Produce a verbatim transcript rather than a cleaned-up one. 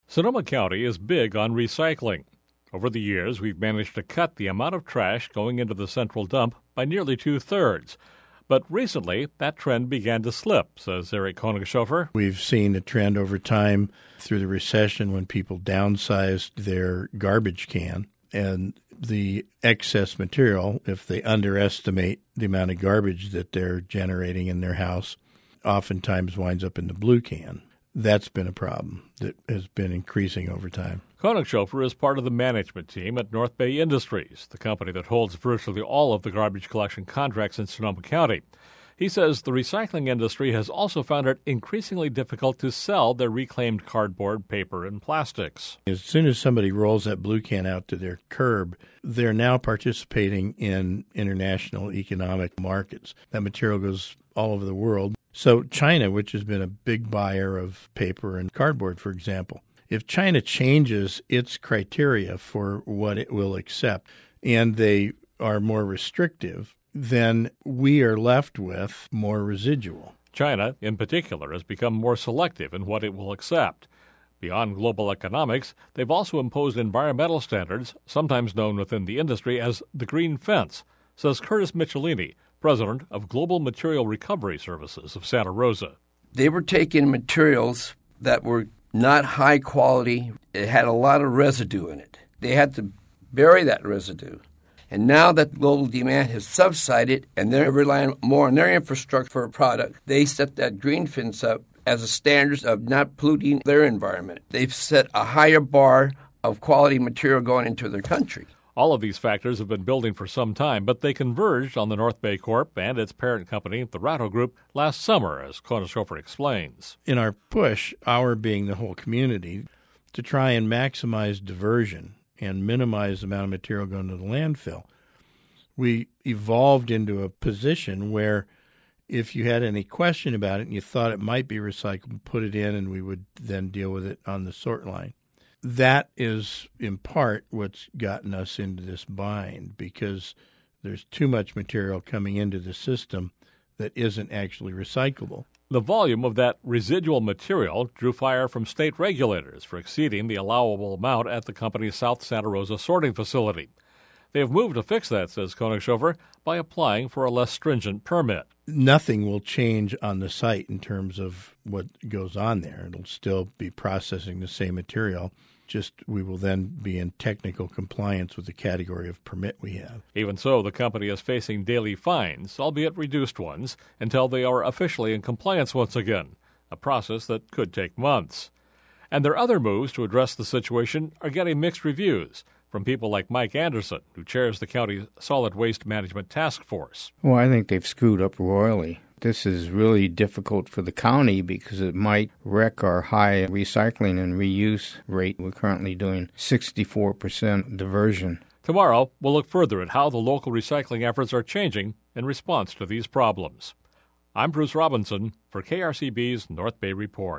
Sonoma County is big on recycling. Over the years, we've managed to cut the amount of trash going into the central dump by nearly two-thirds. But recently, that trend began to slip, says Eric Koenigshofer. We've seen a trend over time through the recession when people downsized their garbage can, and the excess material, if they underestimate the amount of garbage that they're generating in their house, oftentimes winds up in the blue can. That's been a problem that has been increasing over time. Koenigshofer is part of the management team at North Bay Industries, the company that holds virtually all of the garbage collection contracts in Sonoma County. He says the recycling industry has also found it increasingly difficult to sell their reclaimed cardboard, paper, and plastics. As soon as somebody rolls that blue can out to their curb, they're now participating in international economic markets. That material goes all over the world. So China, which has been a big buyer of paper and cardboard, for example, if China changes its criteria for what it will accept and they are more restrictive, then we are left with more residual. China, in particular, has become more selective in what it will accept. Beyond global economics, they've also imposed environmental standards, sometimes known within the industry as the green fence, says Curtis Michelini, president of Global Material Recovery Services of Santa Rosa. They were taking materials that were not high quality. It had a lot of residue in it. They had to bury that residue. And now that global demand has subsided and they're relying more on their infrastructure for a product, they set that green fence up as a standard of not polluting their environment. They've set a higher bar of quality material going into their country. All of these factors have been building for some time, but they converged on the North Bay Corp and its parent company, the Ratto Group, last summer, as Koenigshofer explains. In our push, our being the whole community, to try and maximize diversion and minimize the amount of material going to the landfill, we evolved into a position where if you had any question about it and you thought it might be recycled, put it in and we would then deal with it on the sort line. That is, in part, what's gotten us into this bind because there's too much material coming into the system that isn't actually recyclable. The volume of that residual material drew fire from state regulators for exceeding the allowable amount at the company's South Santa Rosa sorting facility. They have moved to fix that, says Koenigshofer, by applying for a less stringent permit. Nothing will change on the site in terms of what goes on there. It'll still be processing the same material. Just we will then be in technical compliance with the category of permit we have. Even so, the company is facing daily fines, albeit reduced ones, until they are officially in compliance once again, a process that could take months. And their other moves to address the situation are getting mixed reviews from people like Mike Anderson, who chairs the county's Solid Waste Management Task Force. Well, I think they've screwed up royally. This is really difficult for the county because it might wreck our high recycling and reuse rate. We're currently doing sixty-four percent diversion. Tomorrow, we'll look further at how the local recycling efforts are changing in response to these problems. I'm Bruce Robinson for K R C B's North Bay Report.